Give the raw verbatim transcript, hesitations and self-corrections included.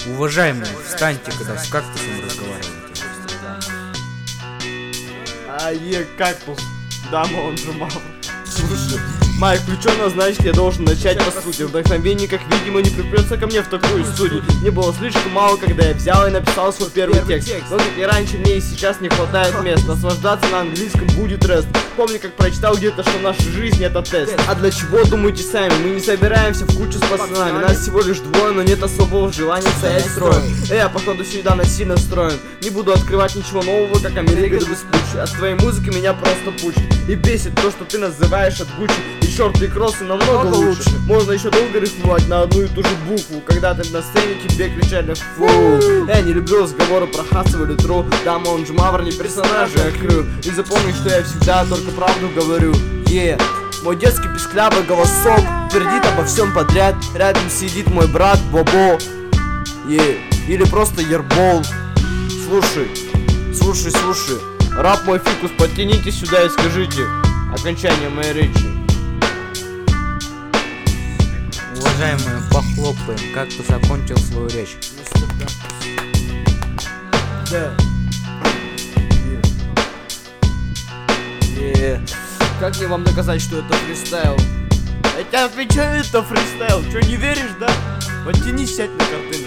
Уважаемые, встаньте, когда с кактусом разговариваете. А е, кактус. Дама, он же мама. Слушай, Майк, включено, значит, я должен начать по сути. Вдохновение, как видимо, не припрется ко мне в такую студию. Не было слишком мало, когда я взял и написал свой первый текст. Но как и раньше, мне и сейчас не хватает мест. Наслаждаться на английском будет рест. Помню, как прочитал где-то, что наша жизнь это тест. А для чего, думаете сами? Мы не собираемся в кучу с пацанами. Нас всего лишь двое, но нет особого желания стоять строем. Э, я походу сюда насильно строен. Не буду открывать ничего нового, как Америка без пучи. От твоей музыки меня просто пучит. И бесит то, что ты называешь от Гуччи. И шорты и кроссы намного лучше. Можно еще долго рифмовать на одну и ту же букву. Когда ты на сцене, тебе кричали фу. Я не люблю разговоры про хасов или тру. Дама, он же мавр, не персонажи, а крю. И запомни, что я всегда только правду говорю. Yeah. Мой детский писклявый голосок твердит обо всем подряд. Рядом сидит мой брат Бобо. Yeah. Или просто Ербол. Слушай, слушай, слушай. Раб мой фикус, подтянитесь сюда и скажите окончание моей речи. Уважаемые, похлопаем, кактус закончил свою речь. Да. Yeah. Как мне вам доказать, что это фристайл? Я тебе отвечаю, это фристайл. Че, не веришь, да? Подтянись, сядь на картинку.